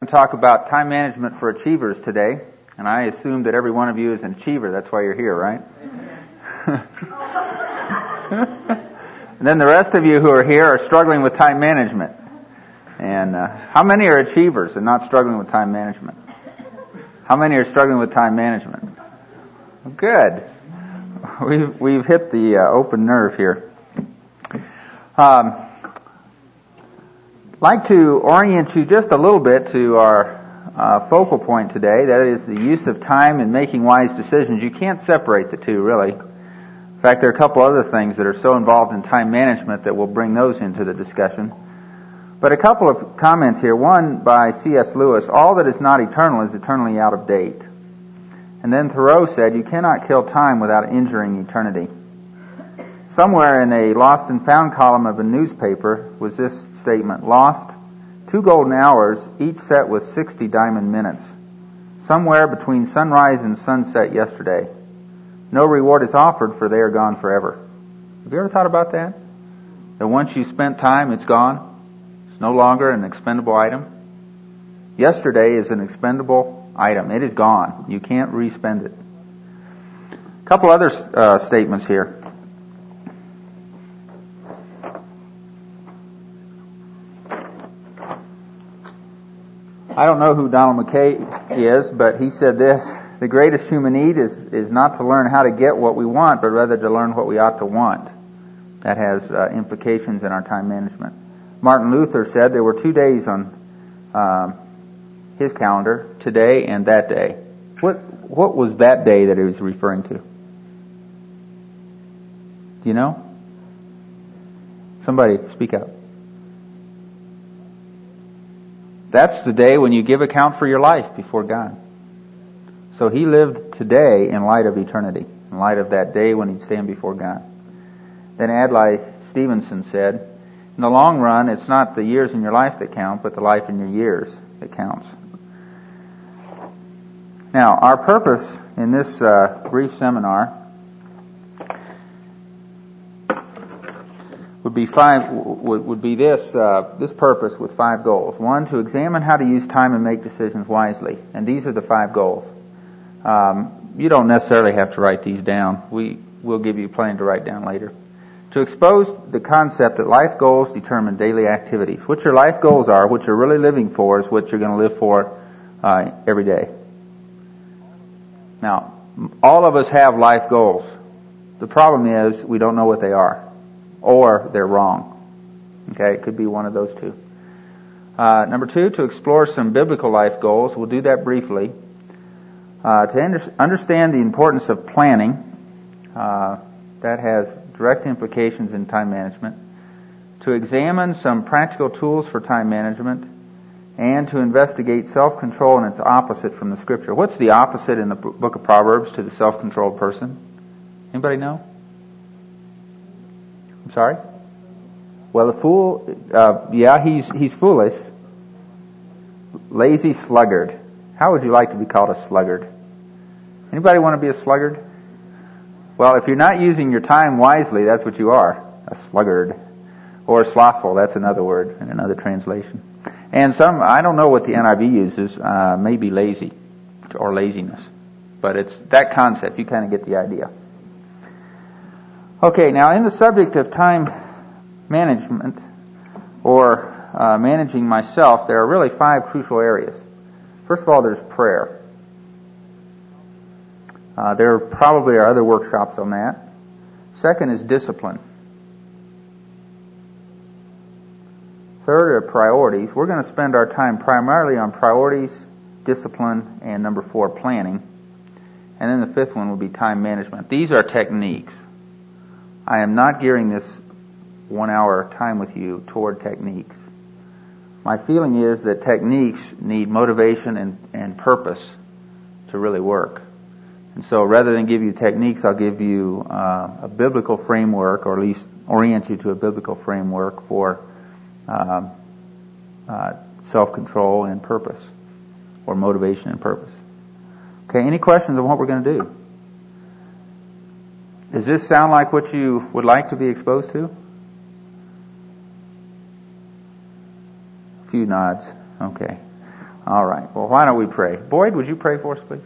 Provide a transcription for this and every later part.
Talk about time management for achievers today, and I assume that every one of you is an achiever. That's why you're here, right? And then the rest of you who are here are struggling with time management. And how many are achievers and not struggling with time management? How many are struggling with time management? Good. We've hit the open nerve here. I'd like to orient you just a little bit to our focal point today. That is the use of time in making wise decisions. You can't separate the two, really. In fact, there are a couple other things that are so involved in time management that we'll bring those into the discussion. But a couple of comments here. One by C.S. Lewis, all that is not eternal is eternally out of date. And then Thoreau said, you cannot kill time without injuring eternity. Somewhere in a lost and found column of a newspaper was this statement, lost 2 golden hours, each set was 60 diamond minutes. Somewhere between sunrise and sunset yesterday. No reward is offered, for they are gone forever. Have you ever thought about that? That once you spent time, it's gone. It's no longer an expendable item. Yesterday is an expendable item. It is gone. You can't re-spend it. A couple other statements here. I don't know who Donald McKay is, but he said this, the greatest human need is not to learn how to get what we want, but rather to learn what we ought to want. That has implications in our time management. Martin Luther said there were 2 days on his calendar, today and that day. What was that day that he was referring to? Do you know? Somebody speak up. That's the day when you give account for your life before God. So he lived today in light of eternity, in light of that day when he'd stand before God. Then Adlai Stevenson said, in the long run, it's not the years in your life that count, but the life in your years that counts. Now, our purpose in this brief seminar would be this purpose with 5 goals. 1, to examine how to use time and make decisions wisely. And these are the 5 goals. You don't necessarily have to write these down. We'll give you plenty to write down later. To expose the concept that life goals determine daily activities. What your life goals are, what you're really living for, is what you're going to live for every day. Now, all of us have life goals. The problem is we don't know what they are. Or they're wrong. Okay, it could be one of those two. Number 2, to explore some biblical life goals. We'll do that briefly. To understand the importance of planning. That has direct implications in time management. To examine some practical tools for time management. And to investigate self-control and its opposite from the Scripture. What's the opposite in the book of Proverbs to the self-controlled person? Anybody know? I'm sorry? Well, the fool, he's foolish. Lazy sluggard. How would you like to be called a sluggard? Anybody want to be a sluggard? Well, if you're not using your time wisely, that's what you are, a sluggard. Or slothful, that's another word in another translation. And I don't know what the NIV uses, maybe lazy or laziness. But it's that concept, you kind of get the idea. Okay, now in the subject of time management, or managing myself, there are really 5 crucial areas. First of all, there's prayer. There probably are other workshops on that. Second is discipline. Third are priorities. We're going to spend our time primarily on priorities, discipline, and number 4, planning. And then the 5th one will be time management. These are techniques. I am not gearing this 1 hour time with you toward techniques. My feeling is that techniques need motivation and purpose to really work. And so rather than give you techniques, I'll give you a biblical framework, or at least orient you to a biblical framework for self-control and purpose, or motivation and purpose. Okay, any questions on what we're going to do? Does this sound like what you would like to be exposed to? A few nods. Okay. All right. Well, why don't we pray? Boyd, would you pray for us, please?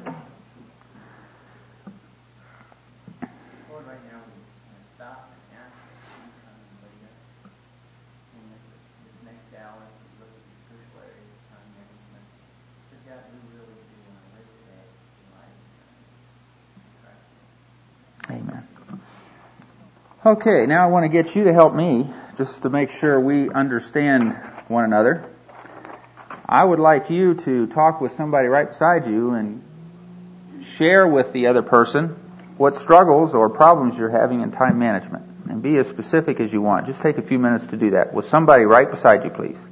Lord, right now we stop and ask you to come and lead us in this next hour as we look at these crucial areas of time management. Because God, we really do want to live today in light of eternity. Amen. Okay, now I want to get you to help me just to make sure we understand one another. I would like you to talk with somebody right beside you and share with the other person what struggles or problems you're having in time management. And be as specific as you want. Just take a few minutes to do that with somebody right beside you, please.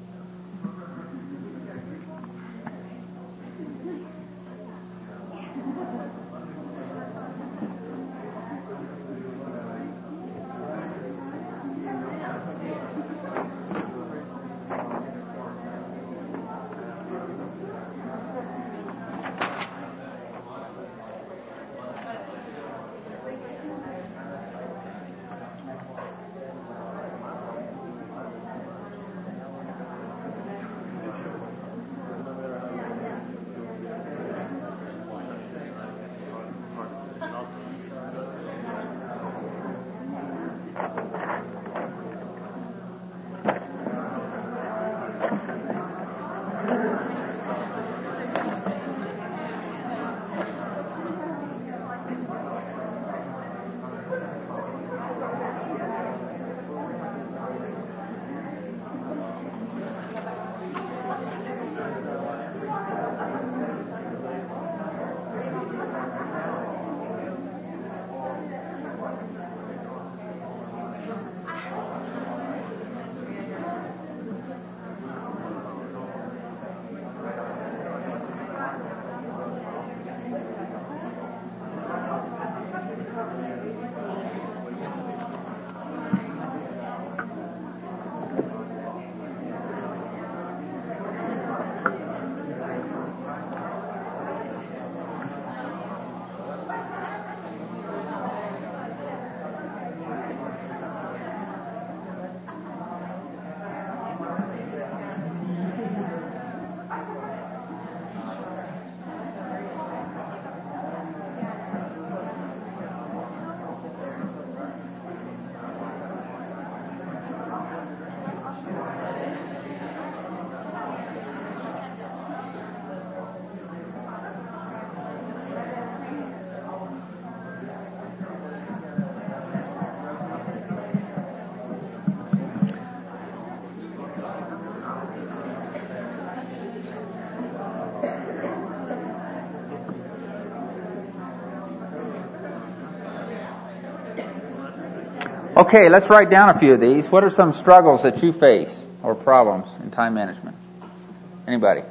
Okay, let's write down a few of these. What are some struggles that you face or problems in time management? Anybody?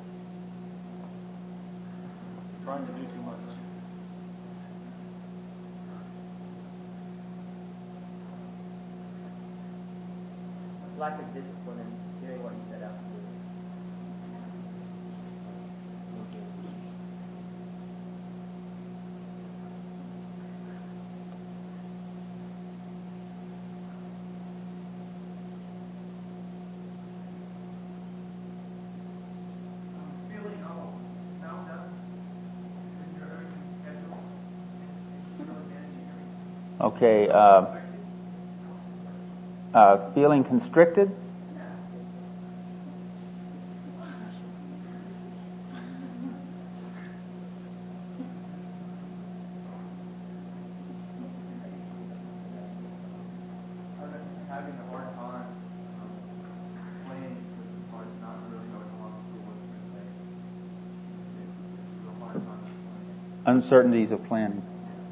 Trying to do too much. Lack of discipline in doing what you set out to do. Feeling all bound up in your own schedule and really managing everything. Okay, feeling constricted? Having a hard time planning because it's hard not really knowing how long school is going to take. It's a real hard time planning. Uncertainties of planning.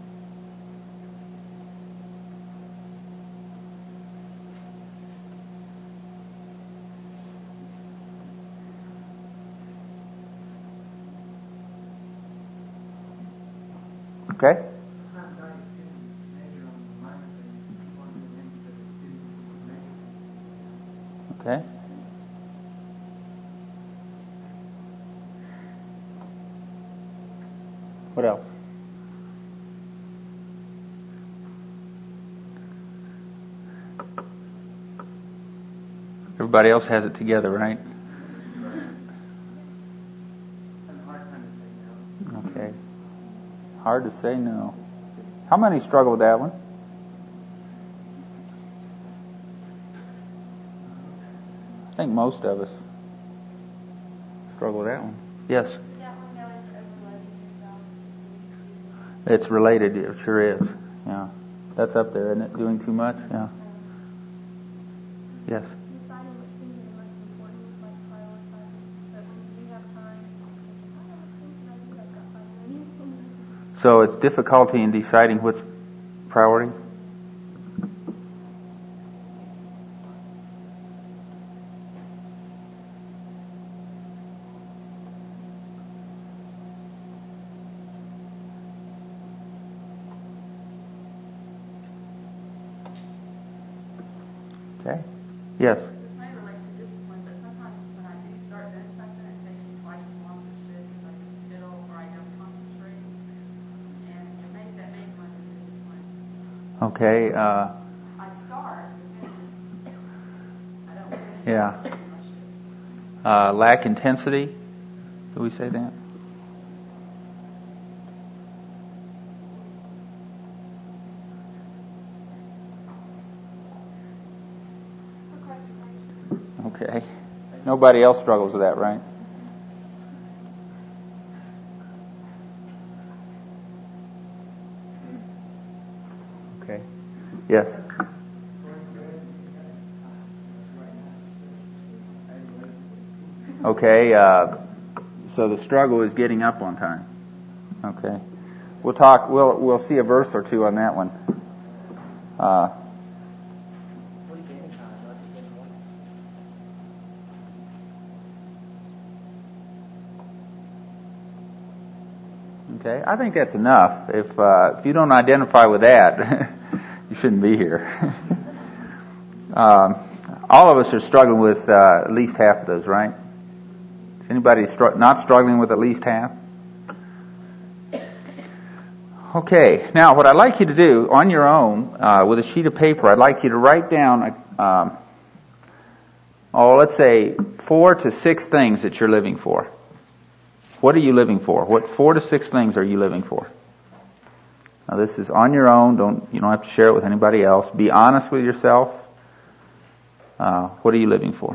Okay? Sometimes I can measure on the minor things, one of the things that the students would measure. Okay. What else? Everybody else has it together, right? Okay. Hard to say no. How many struggle with that one? I think most of us struggle with that one. Yes? It's related. It sure is. Yeah. That's up there, isn't it? Doing too much? Yeah. Yes? Deciding which things are the most important, like prioritizing. But when you do have time, I don't think I do. I've got 5 minutes. So it's difficulty in deciding what's priority? Okay. Yes. This may relate to discipline, but sometimes when I do start doing something, it takes me twice as long as it should because I just fiddle or I don't concentrate. And maybe that may run to discipline. Okay. I start, but then I don't finish. Yeah. Lack intensity. Do we say that? Okay. Nobody else struggles with that, right? Okay. Yes. Okay. So the struggle is getting up on time. Okay. We'll talk. We'll see a verse or two on that one. Okay, I think that's enough. If you don't identify with that, you shouldn't be here. All of us are struggling with at least half of those, right? Is anybody not struggling with at least half? Okay, now what I'd like you to do on your own, with a sheet of paper, I'd like you to write down, let's say 4 to 6 things that you're living for. What are you living for? What 4 to 6 things are you living for? Now this is on your own. You don't have to share it with anybody else. Be honest with yourself. What are you living for?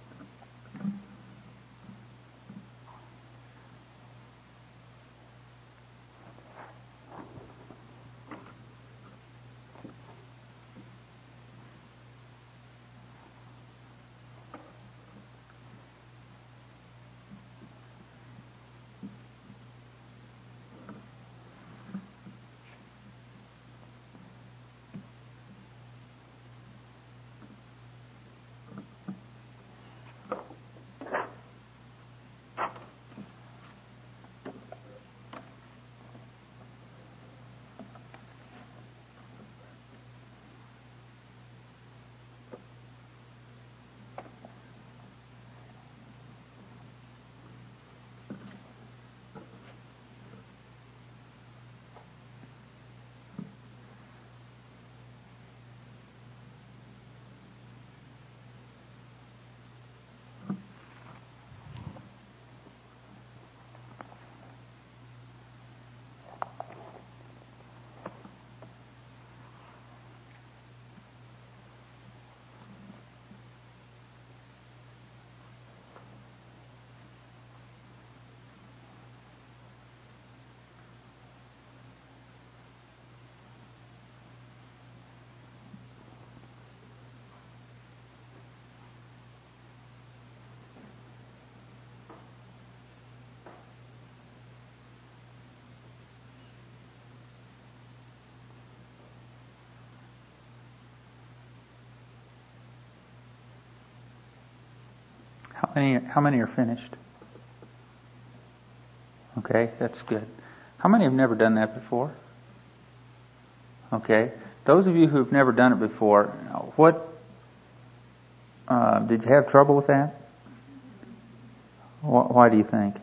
How many are finished? Okay, that's good. How many have never done that before? Okay. Those of you who have never done it before, did you have trouble with that? Why do you think?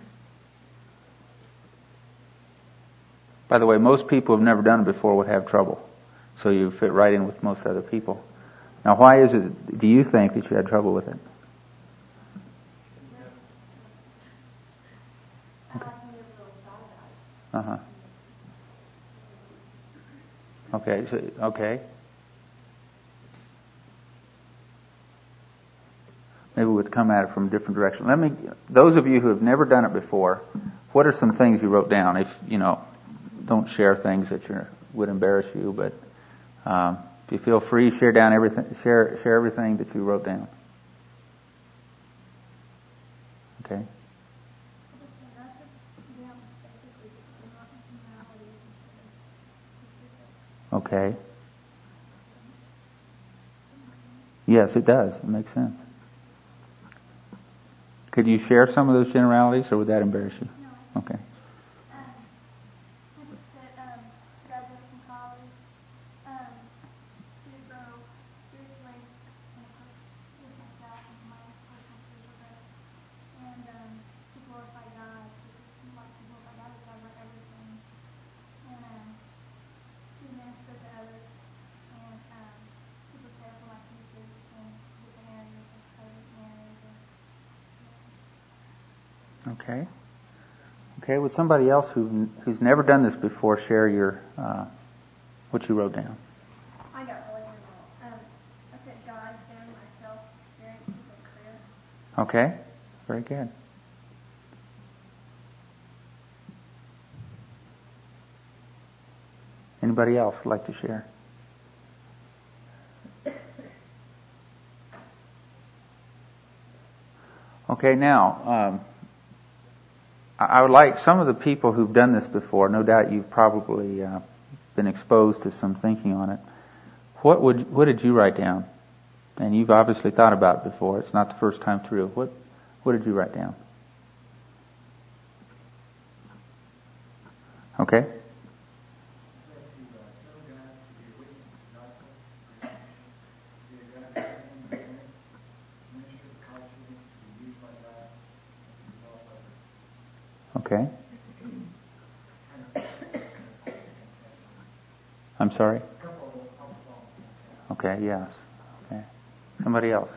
By the way, most people who have never done it before would have trouble. So you fit right in with most other people. Now, why do you think that you had trouble with it? Uh-huh. Okay. Maybe we'd come at it from a different direction. Those of you who have never done it before, what are some things you wrote down? If, don't share things that would embarrass you, but if you feel free, share everything that you wrote down. Okay. Okay. Yes, it does. It makes sense. Could you share some of those generalities, or would that embarrass you? No. Okay. I just graduated from college to grow spiritually, and of course with myself and my personal spiritual growth, and to glorify God, to glorify God over everything, and to minister to others, and to prepare for my future in different areas of coaching areas. Okay. Okay. Would somebody else who's never done this before share your what you wrote down? I got really involved. I said God, family, myself, experiences, and career. Okay. Very good. Anybody else like to share? Okay, now, I would like some of the people who've done this before, no doubt you've probably been exposed to some thinking on it. What did you write down? And you've obviously thought about it before. It's not the first time through. What did you write down? Okay. Okay. I'm sorry? Okay, yes. Okay. Somebody else?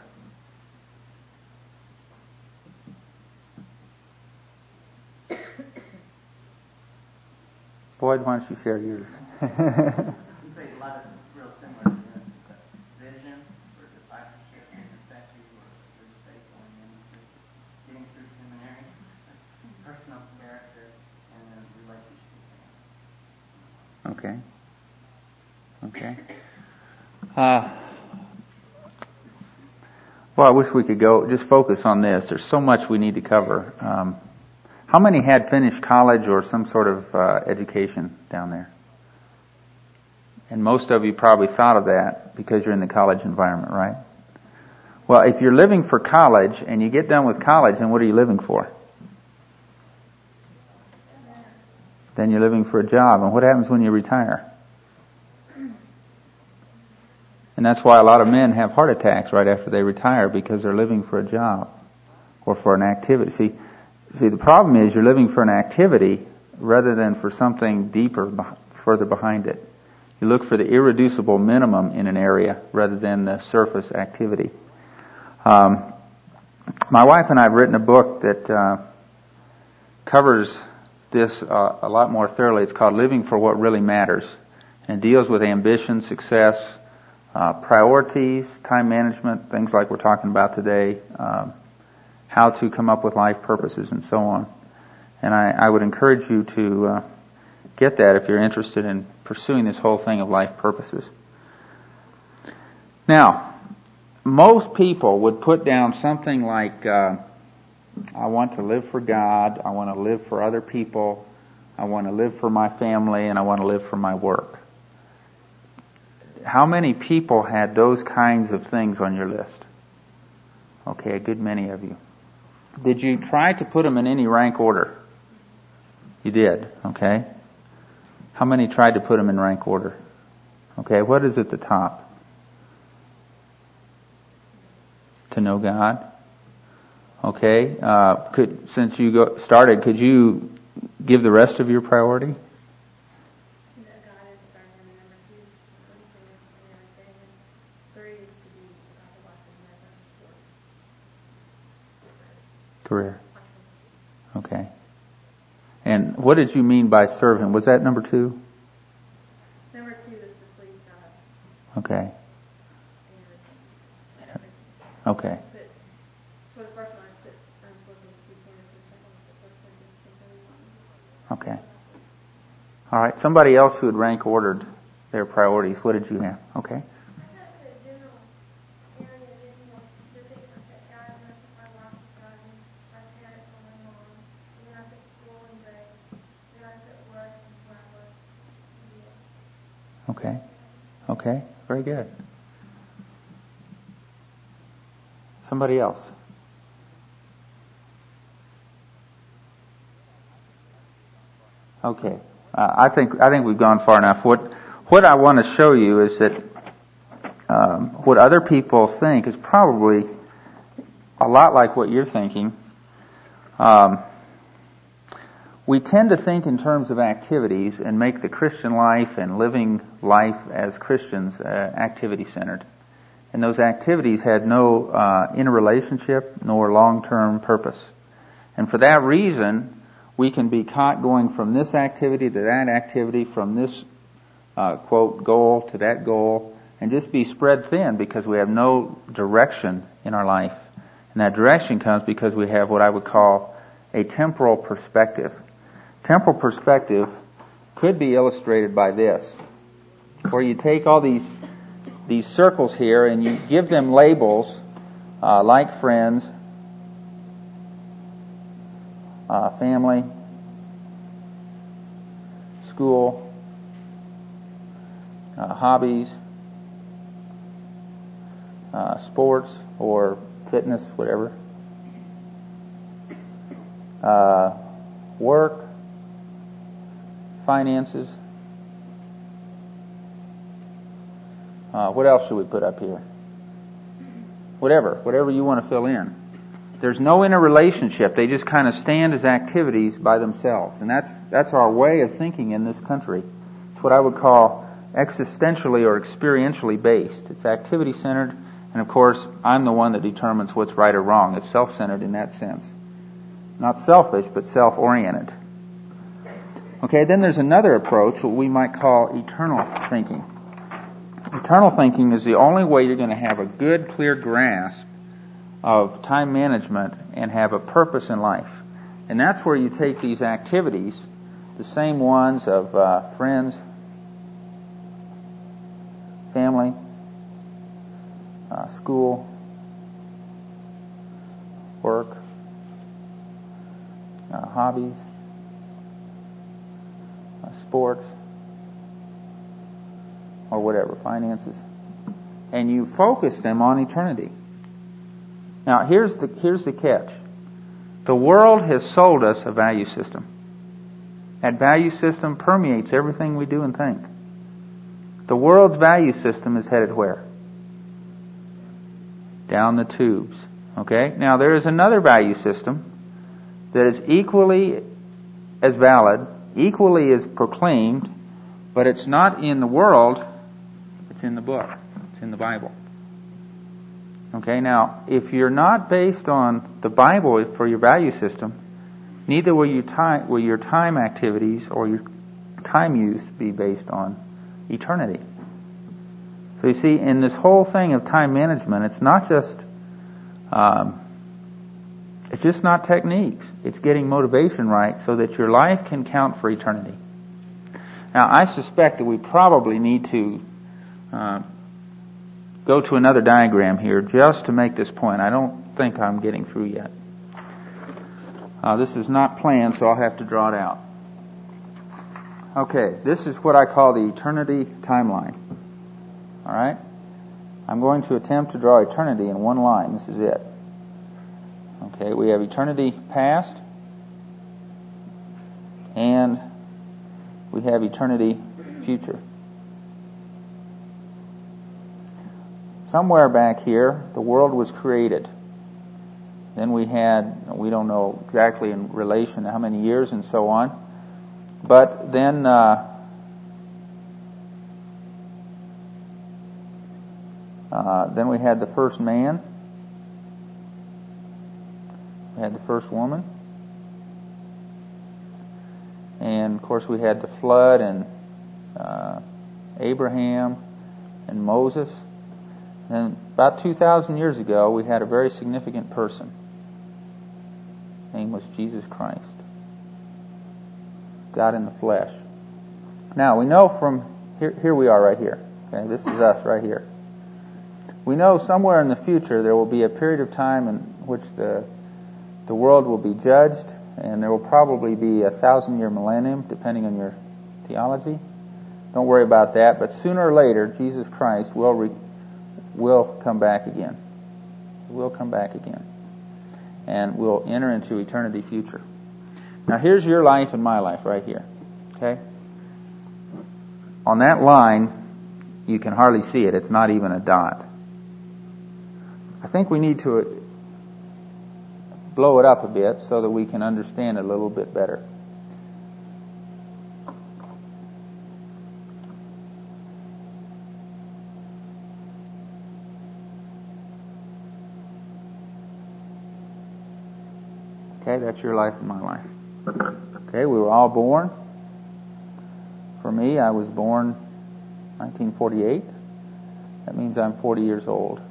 Boyd, why don't you share yours? I'd say a lot of real similar to this. Vision for discipleship and effective or faithful in ministry, getting through seminary, personal character, and then relationship with family. Okay. Well, I wish we could just focus on this. There's so much we need to cover. How many had finished college or some sort of education down there? And most of you probably thought of that because you're in the college environment, right? Well, if you're living for college and you get done with college, then what are you living for? Then you're living for a job. And what happens when you retire? And that's why a lot of men have heart attacks right after they retire, because they're living for a job or for an activity. See, the problem is you're living for an activity rather than for something deeper, further behind it. You look for the irreducible minimum in an area rather than the surface activity. My wife and I have written a book that covers this a lot more thoroughly. It's called Living for What Really Matters, and it deals with ambition, success, priorities, time management, things like we're talking about today, how to come up with life purposes, and so on. And I would encourage you to get that if you're interested in pursuing this whole thing of life purposes. Now, most people would put down something like, I want to live for God, I want to live for other people, I want to live for my family, and I want to live for my work. How many people had those kinds of things on your list? Okay, a good many of you. Did you try to put them in any rank order? You did, okay. How many tried to put them in rank order? Okay, what is at the top? To know God. Okay, since you started, could you give the rest of your priority? Career. Okay. And What did you mean by serve Him? Was that number 2? Number 2 is to please God. Okay. And Okay. for the first one, I put Philippians 2:10. The second one, I put 1 Corinthians 10:31. Okay. All right. Somebody else who had rank ordered their priorities. What did you have? Okay. Okay. Okay. Very good. Somebody else. Okay. I think we've gone far enough. What I want to show you is that what other people think is probably a lot like what you're thinking. We tend to think in terms of activities and make the Christian life and living life as Christians activity-centered. And those activities had no interrelationship nor long-term purpose. And for that reason, we can be caught going from this activity to that activity, from this, quote, goal to that goal, and just be spread thin because we have no direction in our life. And that direction comes because we have what I would call a temporal perspective. Temporal perspective could be illustrated by this, where you take all these circles here and you give them labels like friends, family, school, hobbies, sports or fitness, whatever, work, finances. What else should we put up here? Whatever you want to fill in. There's no interrelationship. They just kind of stand as activities by themselves. And that's our way of thinking in this country. It's what I would call existentially or experientially based. It's activity-centered, and of course, I'm the one that determines what's right or wrong. It's self-centered in that sense. Not selfish, but self-oriented. Okay, then there's another approach, what we might call eternal thinking. Eternal thinking is the only way you're going to have a good, clear grasp of time management and have a purpose in life. And that's where you take these activities, the same ones of friends, family, school, work, hobbies, sports, or whatever, finances, and you focus them on eternity. Now, here's the catch. The world has sold us a value system. That value system permeates everything we do and think. The world's value system is headed where? Down the tubes. Okay? Now, there is another value system that is equally as valid, equally as proclaimed, but it's not in the world, it's in the book. It's in the Bible. Okay, now, if you're not based on the Bible for your value system, neither will your time activities or your time use be based on eternity. So you see, in this whole thing of time management, it's not just not techniques. It's getting motivation right so that your life can count for eternity. Now, I suspect that we probably need to go to another diagram here just to make this point. I don't think I'm getting through yet. This is not planned, so I'll have to draw it out. Okay, this is what I call the eternity timeline. All right? I'm going to attempt to draw eternity in one line. This is it. Okay, we have eternity past, and we have eternity future. Somewhere back here, the world was created. Then we don't know exactly in relation to how many years and so on, but then we had the first man, we had the first woman, And of course we had the flood and Abraham and Moses. And about 2,000 years ago we had a very significant person. His name was Jesus Christ. God in the flesh. Now we know from here we are right here. Okay, this is us right here. We know somewhere in the future there will be a period of time in which the world will be judged, and there will probably be a 1,000-year millennium, depending on your theology. Don't worry about that. But sooner or later, Jesus Christ will come back again. He will come back again, and we'll enter into eternity future. Now, here's your life and my life right here. Okay. On that line, you can hardly see it. It's not even a dot. I think we need to blow it up a bit so that we can understand it a little bit better. Okay, that's your life and my life. Okay, we were all born. For me, I was born 1948. That means I'm 40 years old.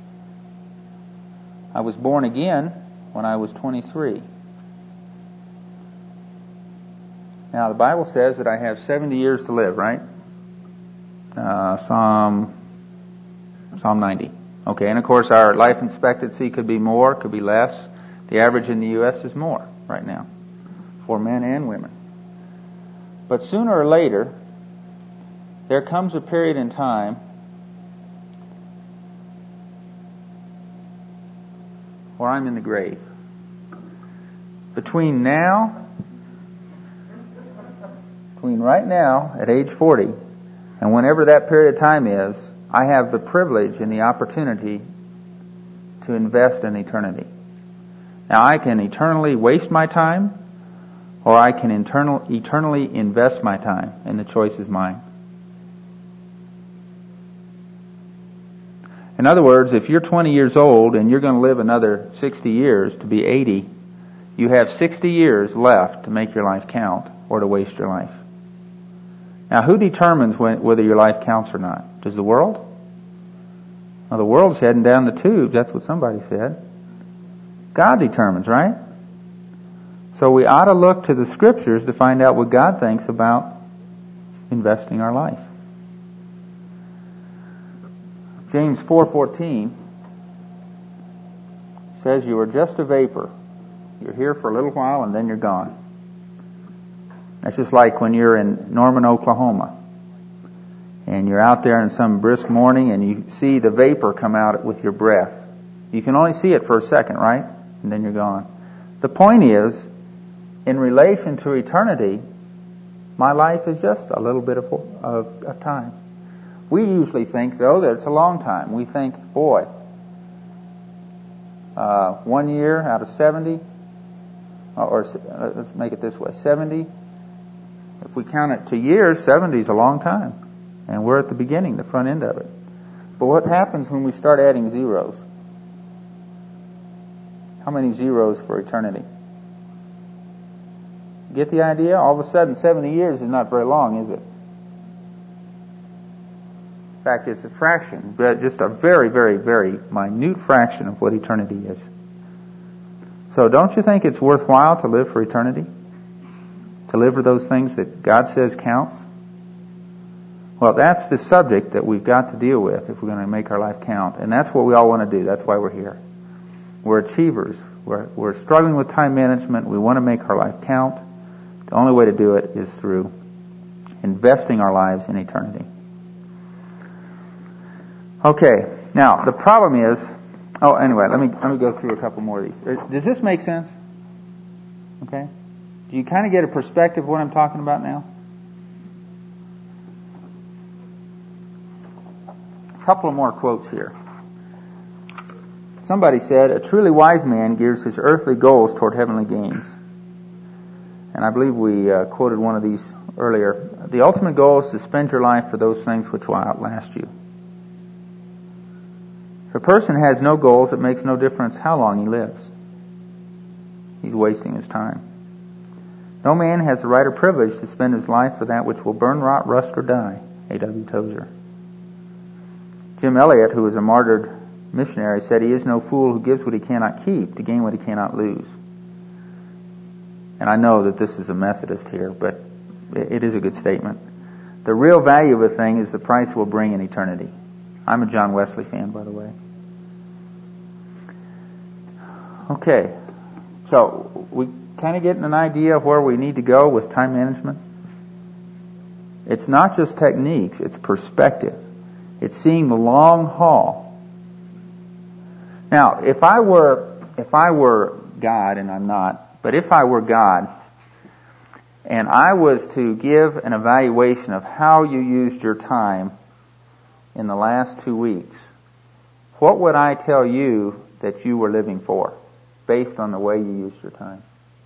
I was born again when I was 23. Now, the Bible says that I have 70 years to live, right? Psalm 90. Okay, and of course our life expectancy could be more, could be less. The average in the U.S. is more right now, for men and women. But sooner or later, there comes a period in time where I'm in the grave. Between right now, at age 40, and whenever that period of time is, I have the privilege and the opportunity to invest in eternity. Now, I can eternally waste my time, or I can eternally invest my time, and the choice is mine. In other words, if you're 20 years old and you're going to live another 60 years to be 80, you have 60 years left to make your life count or to waste your life. Now, who determines whether your life counts or not? Does the world? Well, the world's heading down the tube. That's what somebody said. God determines, right? So we ought to look to the Scriptures to find out what God thinks about investing our life. James 4:14 says you are just a vapor. You're here for a little while and then you're gone. That's just like when you're in Norman, Oklahoma, and you're out there in some brisk morning and you see the vapor come out with your breath. You can only see it for a second, right? And then you're gone. The point is, in relation to eternity, my life is just a little bit of time. We usually think, though, that it's a long time. We think, boy, 1 year out of 70, or let's make it this way, 70. If we count it to years, 70 is a long time. And we're at the beginning, the front end of it. But what happens when we start adding zeros? How many zeros for eternity? Get the idea? All of a sudden, 70 years is not very long, is it? In fact, it's a fraction, but just a very, very, very minute fraction of what eternity is. So don't you think it's worthwhile to live for eternity? To live for those things that God says counts? Well, that's the subject that we've got to deal with if we're going to make our life count. And that's what we all want to do. That's why we're here. We're achievers. We're struggling with time management. We want to make our life count. The only way to do it is through investing our lives in eternity. Okay, now the problem is, anyway, let me go through a couple more of these. Does this make sense? Okay? Do you kind of get a perspective of what I'm talking about now? A couple of more quotes here. Somebody said, a truly wise man gears his earthly goals toward heavenly gains. And I believe we quoted one of these earlier. The ultimate goal is to spend your life for those things which will outlast you. If a person has no goals, it makes no difference how long he lives. He's wasting his time. No man has the right or privilege to spend his life for that which will burn, rot, rust, or die. A.W. Tozer. Jim Elliot, who was a martyred missionary, said, "He is no fool who gives what he cannot keep to gain what he cannot lose." And I know that this is a Methodist here, but it is a good statement. The real value of a thing is the price it will bring in eternity. I'm a John Wesley fan, by the way. Okay, so we kind of getting an idea of where we need to go with time management. It's not just techniques, it's perspective. It's seeing the long haul. Now, if I were God, and I'm not, but if I were God, and I was to give an evaluation of how you used your time in the last 2 weeks, what would I tell you that you were living for, based on the way you used your time?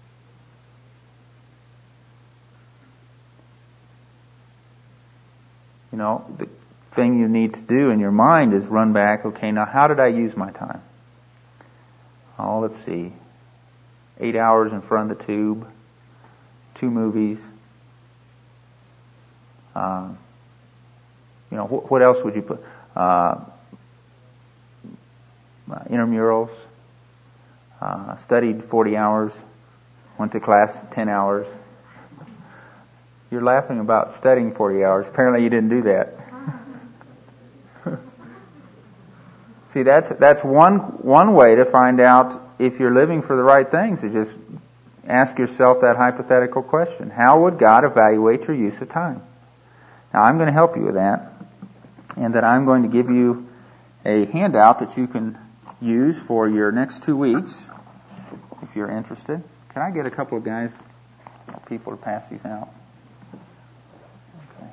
You know, the thing you need to do in your mind is run back, okay, now how did I use my time? Oh, let's see. 8 hours in front of the tube, 2 movies. You know, what else would you put? Intramurals. Studied 40 hours. Went to class 10 hours. You're laughing about studying 40 hours. Apparently you didn't do that. See, that's one way to find out if you're living for the right things, is just ask yourself that hypothetical question. How would God evaluate your use of time? Now, I'm going to help you with that, and that I'm going to give you a handout that you can use for your next 2 weeks, if you're interested. Can I get a couple of people to pass these out? Okay.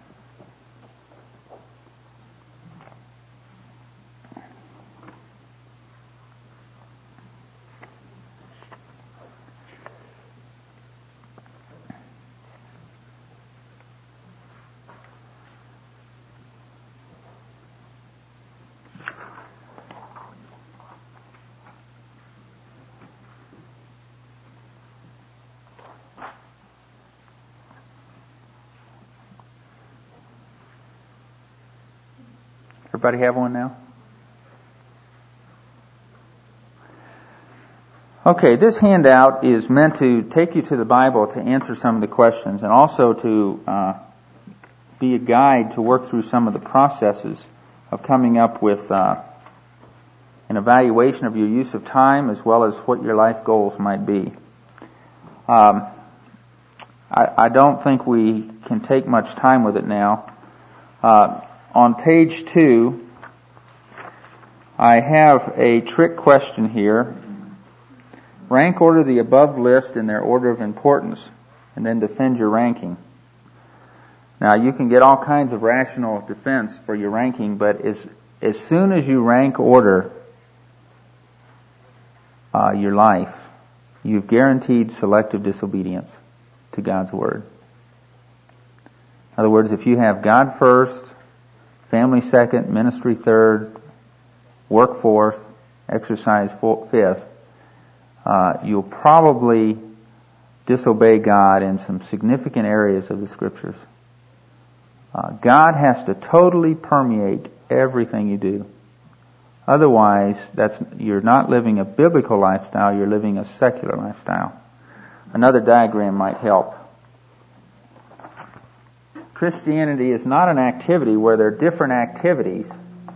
Everybody have one now? Okay, this handout is meant to take you to the Bible to answer some of the questions, and also to be a guide to work through some of the processes of coming up with an evaluation of your use of time, as well as what your life goals might be. I don't think we can take much time with it now. On page 2, I have a trick question here. Rank order the above list in their order of importance, and then defend your ranking. Now, you can get all kinds of rational defense for your ranking, but as soon as you rank order your life, you've guaranteed selective disobedience to God's Word. In other words, if you have God first, family second, ministry third, work fourth, exercise fifth, you'll probably disobey God in some significant areas of the Scriptures. God has to totally permeate everything you do. Otherwise, you're not living a biblical lifestyle, you're living a secular lifestyle. Another diagram might help. Christianity is not an activity where there are different activities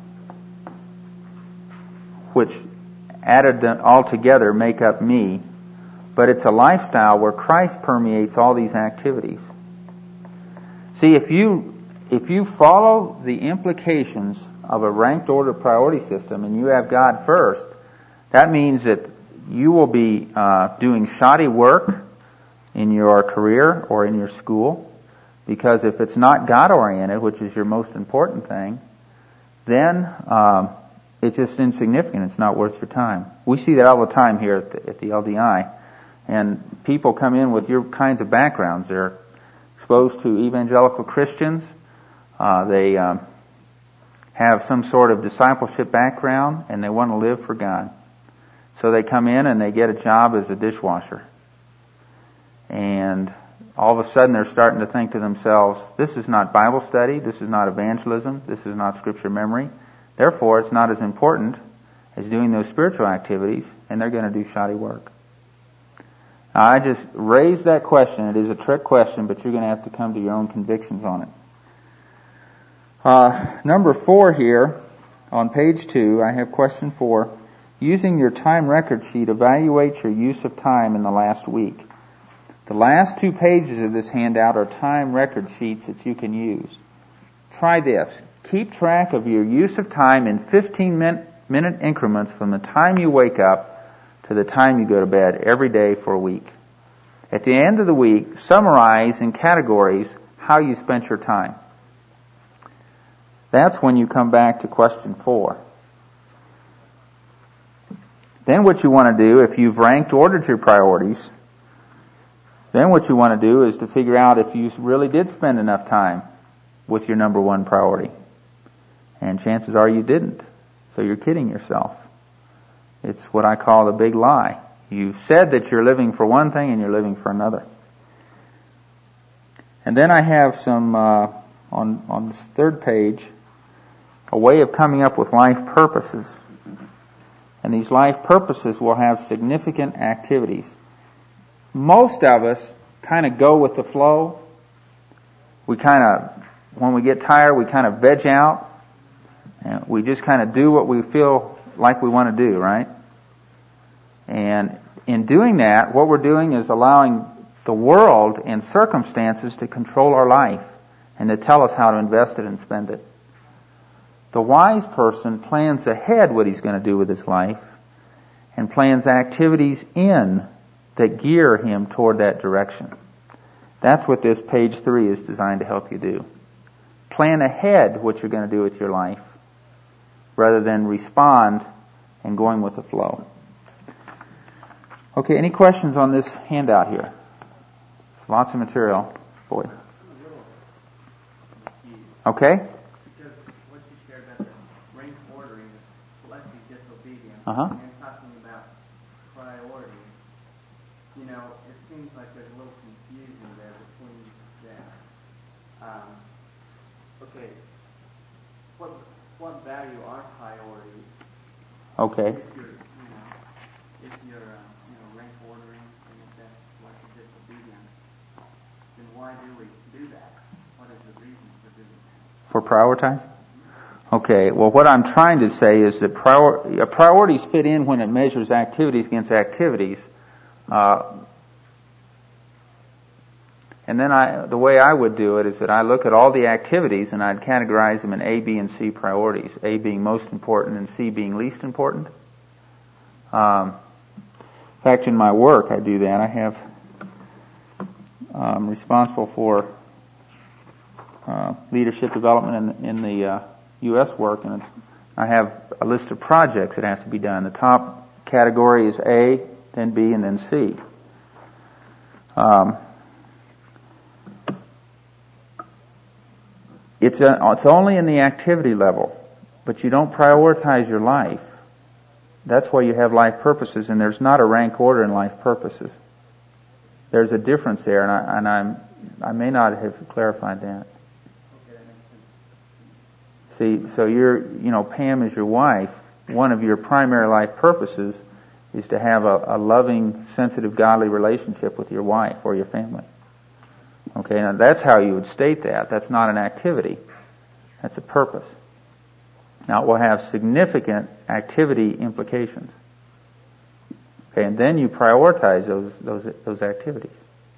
which added all together make up me, but it's a lifestyle where Christ permeates all these activities. See, if you follow the implications of a ranked order priority system and you have God first, that means that you will be doing shoddy work in your career or in your school. Because if it's not God-oriented, which is your most important thing, then it's just insignificant. It's not worth your time. We see that all the time here at the LDI. And people come in with your kinds of backgrounds. They're exposed to evangelical Christians. They have some sort of discipleship background, and they want to live for God. So they come in and they get a job as a dishwasher. And all of a sudden they're starting to think to themselves, this is not Bible study, this is not evangelism, this is not scripture memory. Therefore, it's not as important as doing those spiritual activities, and they're going to do shoddy work. Now, I just raised that question. It is a trick question, but you're going to have to come to your own convictions on it. Number 4 here, on page 2, I have question 4. Using your time record sheet, evaluate your use of time in the last week. The last 2 pages of this handout are time record sheets that you can use. Try this. Keep track of your use of time in 15-minute increments from the time you wake up to the time you go to bed every day for a week. At the end of the week, summarize in categories how you spent your time. That's when you come back to question 4. Then what you want to do, if you've ordered your priorities, then what you want to do is to figure out if you really did spend enough time with your number 1 priority. And chances are you didn't. So you're kidding yourself. It's what I call the big lie. You said that you're living for one thing and you're living for another. And then I have some, on this 3rd page, a way of coming up with life purposes. And these life purposes will have significant activities. Most of us kind of go with the flow. When we get tired, we kind of veg out. And we just kind of do what we feel like we want to do, right? And in doing that, what we're doing is allowing the world and circumstances to control our life and to tell us how to invest it and spend it. The wise person plans ahead what he's going to do with his life and plans activities in that gear him toward that direction. That's what this page 3 is designed to help you do. Plan ahead what you're going to do with your life rather than respond and going with the flow. Okay, any questions on this handout here? There's lots of material. Boy. Okay? Because what you shared about the rank ordering is selective disobedience, Uh-huh. and talking about priorities, it seems like there's a little confusion there between that. Okay, what value are priorities? Okay. If you're rank ordering, and if that's selective disobedience, then why do we do that? What is the reason for doing that? For prioritize? Okay, well what I'm trying to say is that priorities fit in when it measures activities against activities. And then the way I would do it is that I look at all the activities and I'd categorize them in A, B, and C priorities. A being most important and C being least important. In fact, in my work I do that. I have, I'm responsible for leadership development in the U.S. work, and I have a list of projects that have to be done. The top category is A, then B, and then C. It's only in the activity level, but you don't prioritize your life. That's why you have life purposes, and there's not a rank order in life purposes. There's a difference there, and I may not have clarified that. See, so Pam is your wife. One of your primary life purposes is to have a loving, sensitive, godly relationship with your wife or your family. Okay, now that's how you would state that. That's not an activity. That's a purpose. Now it will have significant activity implications. Okay, and then you prioritize those activities.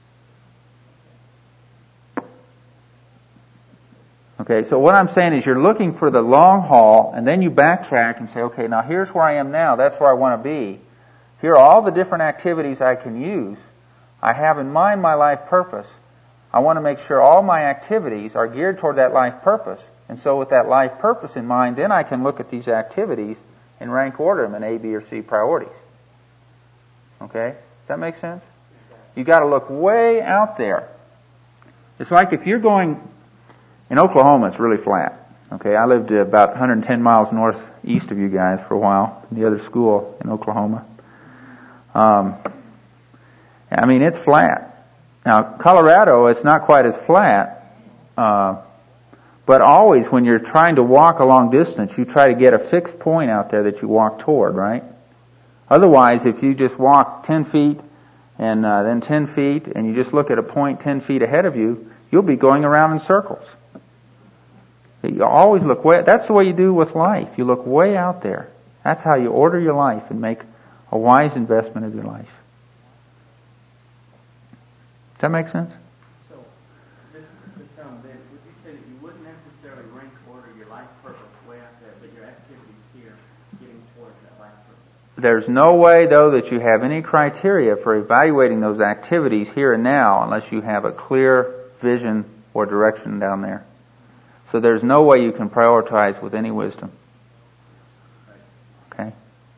Okay, so what I'm saying is you're looking for the long haul, and then you backtrack and say, okay, now here's where I am now. That's where I want to be. Here are all the different activities I can use. I have in mind my life purpose. I want to make sure all my activities are geared toward that life purpose. And so with that life purpose in mind, then I can look at these activities and rank order them in A, B, or C priorities. Okay? Does that make sense? You've got to look way out there. It's like if you're going... In Oklahoma, it's really flat. Okay, I lived about 110 miles northeast of you guys for a while, in the other school in Oklahoma. It's flat. Now, Colorado, it's not quite as flat, but always when you're trying to walk a long distance, you try to get a fixed point out there that you walk toward, right? Otherwise, if you just walk 10 feet and then 10 feet and you just look at a point 10 feet ahead of you, you'll be going around in circles. You always look way, that's the way you do with life. You look way out there. That's how you order your life and make a wise investment of your life. Does that make sense? So, this would you say that you wouldn't necessarily rank order your life purpose way out there, but your activities here getting towards that life purpose? There's no way, though, that you have any criteria for evaluating those activities here and now unless you have a clear vision or direction down there. So there's no way you can prioritize with any wisdom. Okay?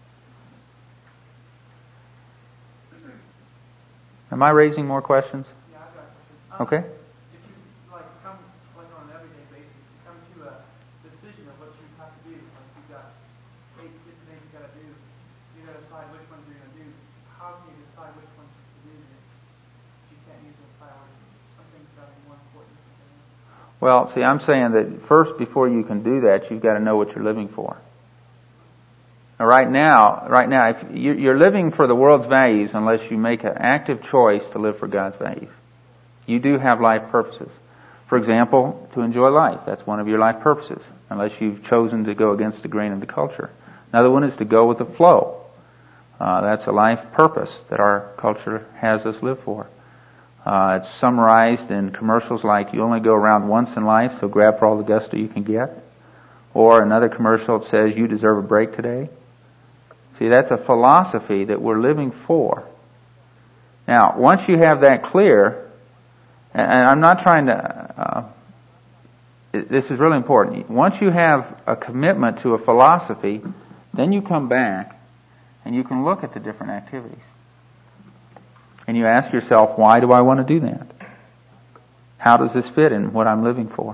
Am I raising more questions? Yeah, I've got a question. Okay. If you come on an everyday basis, you come to a decision of what you have to do. Like you've got 8 different things you got to do. You got to decide which ones you're going to do. How can you decide which ones to do if you can't use them priority? Some things got to be more important than something else. Well, see, I'm saying that first, before you can do that, you've got to know what you're living for. Now, right now, if you're living for the world's values unless you make an active choice to live for God's values. You do have life purposes. For example, to enjoy life. That's one of your life purposes, unless you've chosen to go against the grain of the culture. Another one is to go with the flow. That's a life purpose that our culture has us live for. It's summarized in commercials like, you only go around once in life, so grab for all the gusto you can get. Or another commercial that says, you deserve a break today. See, that's a philosophy that we're living for. Now, once you have that clear, and I'm not trying to, this is really important. Once you have a commitment to a philosophy, then you come back and you can look at the different activities. And you ask yourself, why do I want to do that? How does this fit in what I'm living for?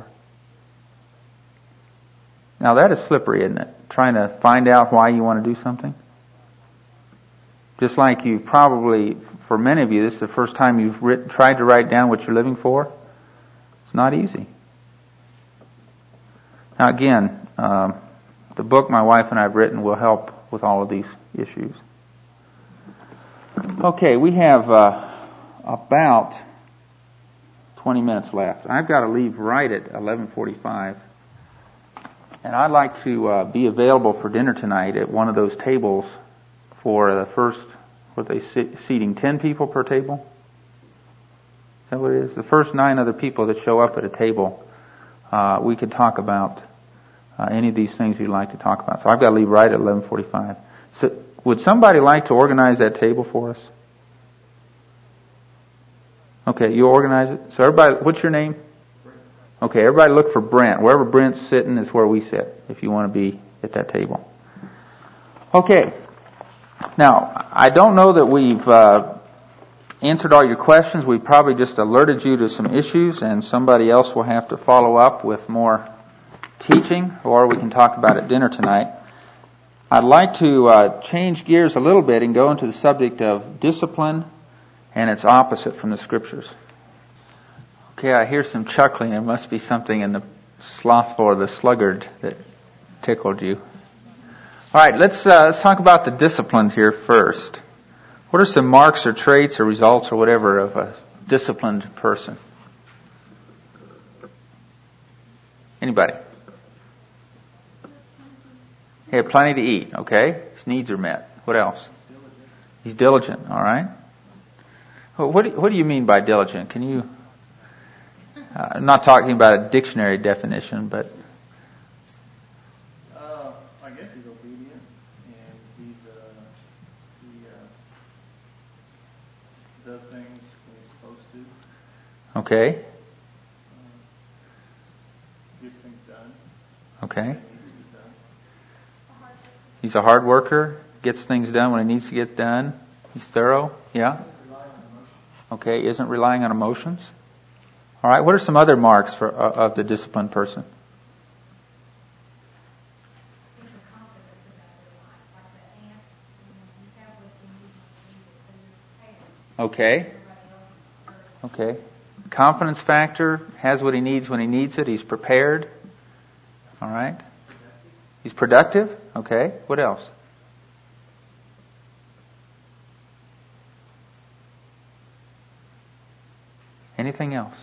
Now that is slippery, isn't it? Trying to find out why you want to do something. Just like you probably, for many of you, this is the first time you've tried to write down what you're living for. It's not easy. Now again, the book my wife and I have written will help with all of these issues. Okay, we have about 20 minutes left. I've got to leave right at 11:45. And I'd like to be available for dinner tonight at one of those tables for the first, seating 10 people per table? Is that what it is? The first 9 other people that show up at a table, we could talk about any of these things you'd like to talk about. So I've got to leave right at 11:45. So would somebody like to organize that table for us? Okay, you organize it. So everybody, what's your name? Okay, everybody look for Brent. Wherever Brent's sitting is where we sit, if you want to be at that table. Okay. Now, I don't know that we've answered all your questions. We probably just alerted you to some issues, and somebody else will have to follow up with more teaching, or we can talk about it at dinner tonight. I'd like to change gears a little bit and go into the subject of discipline and its opposite from the Scriptures. Okay, I hear some chuckling. There must be something in the slothful or the sluggard that tickled you. All right, let's talk about the disciplines here first. What are some marks or traits or results or whatever of a disciplined person? Anybody? He had plenty to eat, okay? His needs are met. What else? He's diligent, all right? What do you mean by diligent? Can you... I'm not talking about a dictionary definition, but... I guess he's obedient, and he does things when he's supposed to. Okay. Gets things done. Okay. Needs to be done. He's a hard worker, gets things done when he needs to get done. He's thorough, yeah? Okay, isn't relying on emotions. All right, what are some other marks of the disciplined person? Okay. Okay. Confidence factor, has what he needs when he needs it. He's prepared. All right. He's productive. Okay. What else? Anything else?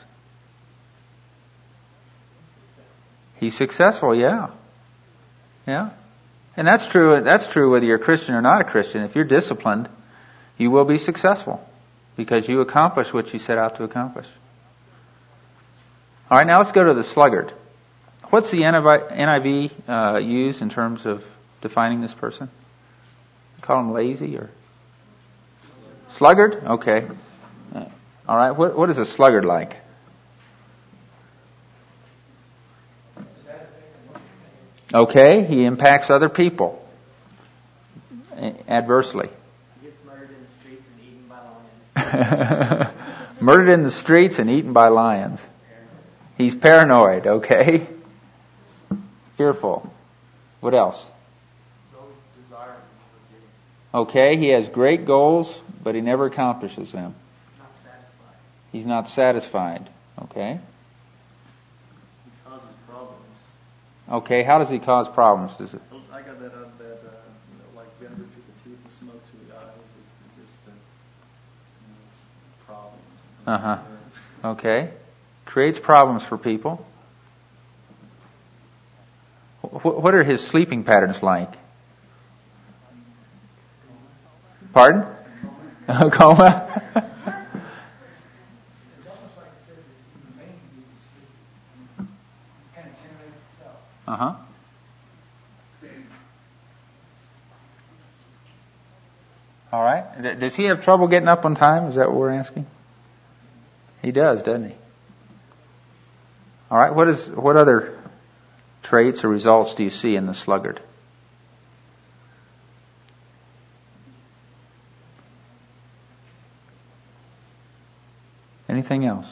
He's successful, yeah. Yeah. And that's true whether you're a Christian or not a Christian. If you're disciplined, you will be successful because you accomplish what you set out to accomplish. All right, now let's go to the sluggard. What's the NIV use in terms of defining this person? Call him lazy or sluggard? Okay. All right. What is a sluggard like? Okay, he impacts other people adversely. He gets murdered in the streets and eaten by lions. Murdered in the streets and eaten by lions. He's paranoid, okay? Fearful. What else? Okay, he has great goals, but he never accomplishes them. Not satisfied. He's not satisfied, okay? He causes problems. Okay, how does he cause problems? Does it? I got that out that like vinegar to the teeth and smoke to the eyes. It just it's problems. Okay. Creates problems for people. What are his sleeping patterns like? Pardon? Coma? It's almost like it says that he remains in sleep. It kind of generates itself. Uh-huh. All right. Does he have trouble getting up on time? Is that what we're asking? He does, doesn't he? All right. What other traits or results do you see in the sluggard? Anything else?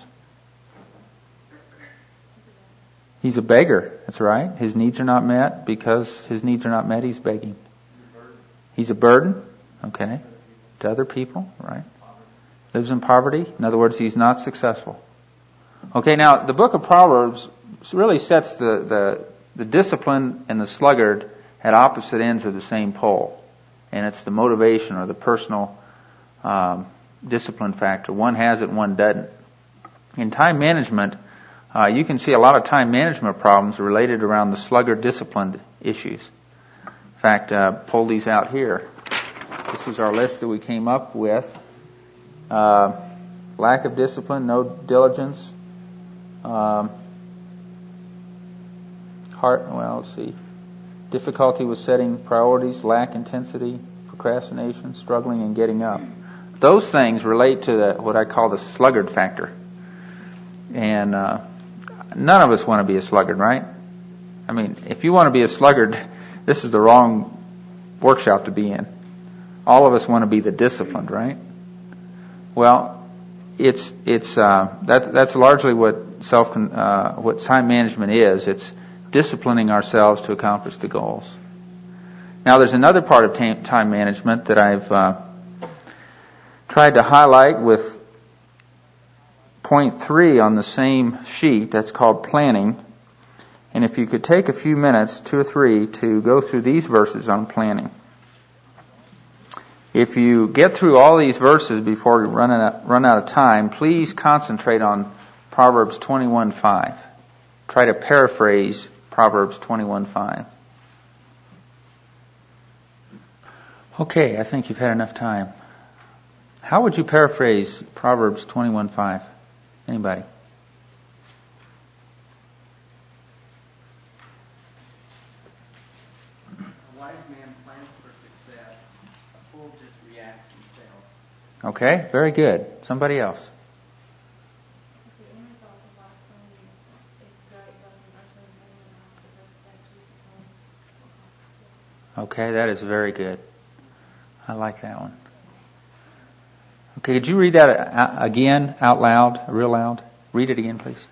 He's a beggar. That's right. His needs are not met. Because his needs are not met, he's begging. He's a burden. Okay. To other people, right? Lives in poverty. In other words, he's not successful. Okay, now the book of Proverbs really sets the discipline and the sluggard at opposite ends of the same pole. And it's the motivation or the personal discipline factor. One has it, one doesn't. In time management, you can see a lot of time management problems related around the sluggard disciplined issues. In fact, pull these out here. This was our list that we came up with. Lack of discipline, no diligence. Let's see. Difficulty with setting priorities, lack intensity, procrastination, struggling in getting up. Those things relate to what I call the sluggard factor. And none of us want to be a sluggard, right? I mean, if you want to be a sluggard, this is the wrong workshop to be in. All of us want to be the disciplined, right? Well, that's largely what time management is. It's disciplining ourselves to accomplish the goals. Now, there's another part of time management that I've tried to highlight with point 3 on the same sheet. That's called planning. And if you could take a few minutes, 2 or 3, to go through these verses on planning. If you get through all these verses before you run out of time, please concentrate on Proverbs 21:5. Try to paraphrase Proverbs 21:5. Okay, I think you've had enough time. How would you paraphrase Proverbs 21:5? Anybody? A wise man plans for success. A fool just reacts and fails. Okay, very good. Somebody else. Okay, that is very good. I like that one. Okay, could you read that again out loud, real loud? Read it again, please.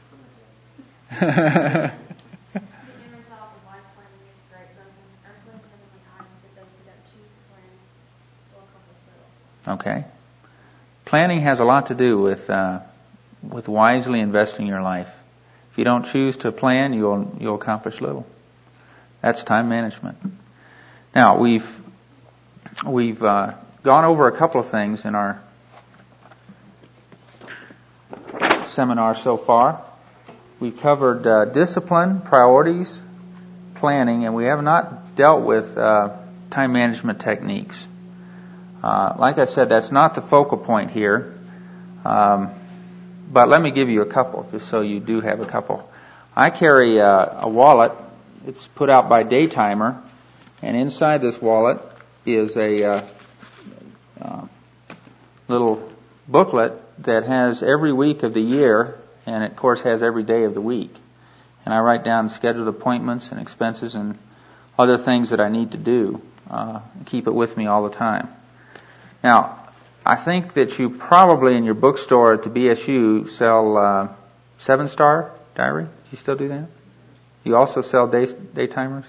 Okay. Planning has a lot to do with with wisely investing your life. If you don't choose to plan, you'll accomplish little. That's time management. Now, we've gone over a couple of things in our seminar so far. We've covered discipline, priorities, planning, and we have not dealt with time management techniques. Like I said, that's not the focal point here. But let me give you a couple, just so you do have a couple. I carry a wallet. It's put out by Daytimer, and inside this wallet is a little booklet that has every week of the year, and it, of course, has every day of the week. And I write down scheduled appointments and expenses and other things that I need to do. Keep it with me all the time. Now, I think that you probably in your bookstore at the BSU sell 7-Star Diary. Do you still do that? You also sell Daytimers?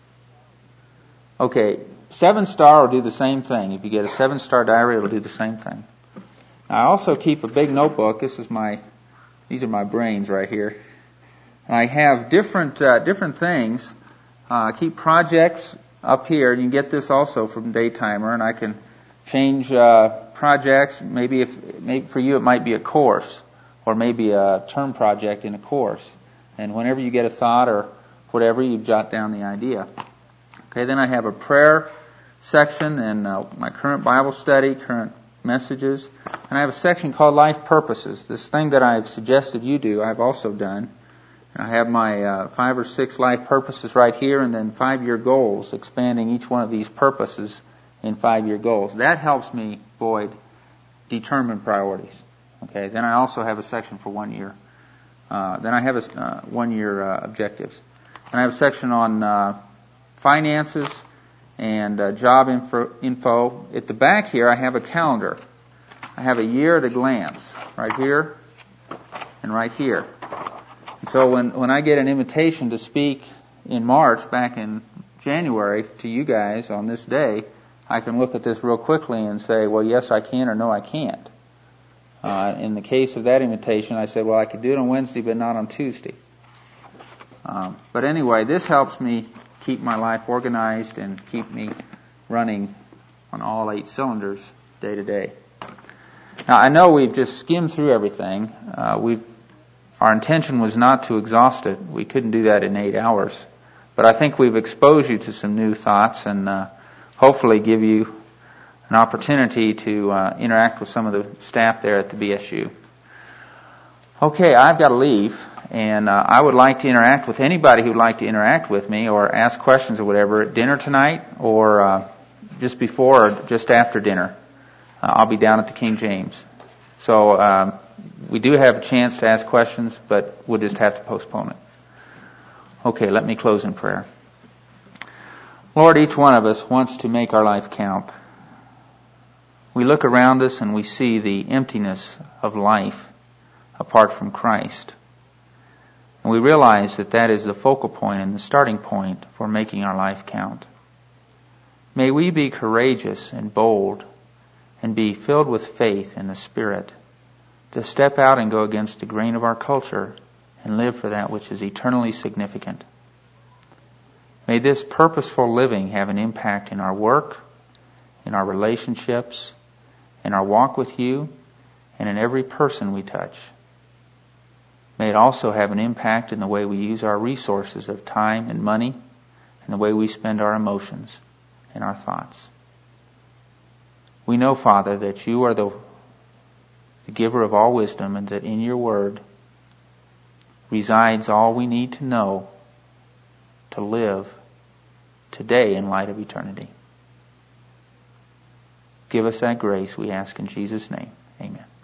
Okay, 7-Star will do the same thing. If you get a 7-Star Diary, it'll do the same thing. I also keep a big notebook. These are my brains right here. And I have different things. I keep projects up here. You can get this also from Daytimer, and I can change projects. Maybe for you it might be a course, or maybe a term project in a course. And whenever you get a thought or whatever, you jot down the idea. Okay, then I have a prayer section and my current Bible study, current messages. And I have a section called Life Purposes. This thing that I've suggested you do, I've also done. And I have my 5 or 6 life purposes right here, and then 5-year goals, expanding each one of these purposes in 5-year goals. That helps me, Boyd, determine priorities. Okay, then I also have a section for 1 year. Then I have a 1-year objectives. And I have a section on finances and job info. At the back here, I have a calendar. I have a year at a glance, right here and right here. And so when I get an invitation to speak in March, back in January, to you guys on this day, I can look at this real quickly and say, well, yes, I can, or no, I can't. In the case of that invitation, I said, well, I could do it on Wednesday, but not on Tuesday. But anyway, this helps me keep my life organized and keep me running on all 8 cylinders day to day. Now, I know we've just skimmed through everything. Our intention was not to exhaust it. We couldn't do that in 8 hours. But I think we've exposed you to some new thoughts and hopefully give you an opportunity to interact with some of the staff there at the BSU. Okay, I've got to leave, and I would like to interact with anybody who would like to interact with me or ask questions or whatever at dinner tonight or just before or just after dinner. I'll be down at the King James. So we do have a chance to ask questions, but we'll just have to postpone it. Okay, let me close in prayer. Lord, each one of us wants to make our life count. We look around us and we see the emptiness of life apart from Christ. And we realize that that is the focal point and the starting point for making our life count. May we be courageous and bold and be filled with faith in the Spirit to step out and go against the grain of our culture and live for that which is eternally significant. May this purposeful living have an impact in our work, in our relationships, in our walk with you, and in every person we touch. May it also have an impact in the way we use our resources of time and money and the way we spend our emotions and our thoughts. We know, Father, that you are the giver of all wisdom and that in your word resides all we need to know to live today in light of eternity. Give us that grace, we ask in Jesus' name. Amen.